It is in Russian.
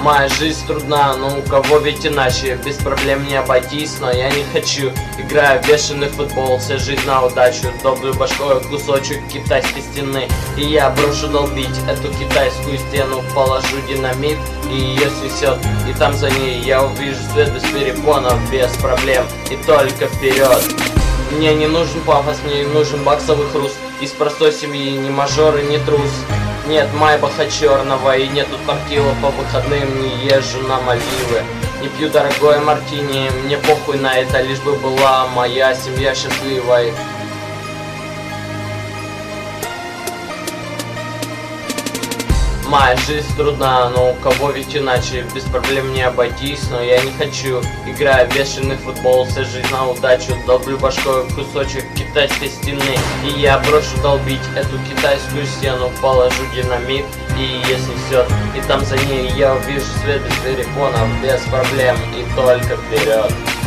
Моя жизнь трудна, но у кого ведь иначе. Без проблем не обойтись, но я не хочу. Играю в бешеный футбол, вся жизнь на удачу. Долблю башкой кусочек китайской стены, и я брошу долбить эту китайскую стену. Положу динамит, и ее снесет. И там за ней я увижу свет без перепонов, без проблем, и только вперед. Мне не нужен пафос, мне не нужен баксовый хруст. Из простой семьи ни мажор и ни трус. Нет майбаха черного и нету тортила по выходным. Не езжу на Мальдивы, не пью дорогое мартини. Мне похуй на это, лишь бы была моя семья счастливой. Моя жизнь трудна, но у кого ведь иначе. Без проблем не обойтись, но я не хочу. Играю в бешеный футбол, вся жизнь на удачу. Долблю башкой кусочек китайской стены, и я брошу долбить эту китайскую стену. Положу динамит, и ее снесет. И там за ней я увижу свет без перепонов, без проблем, и только вперед.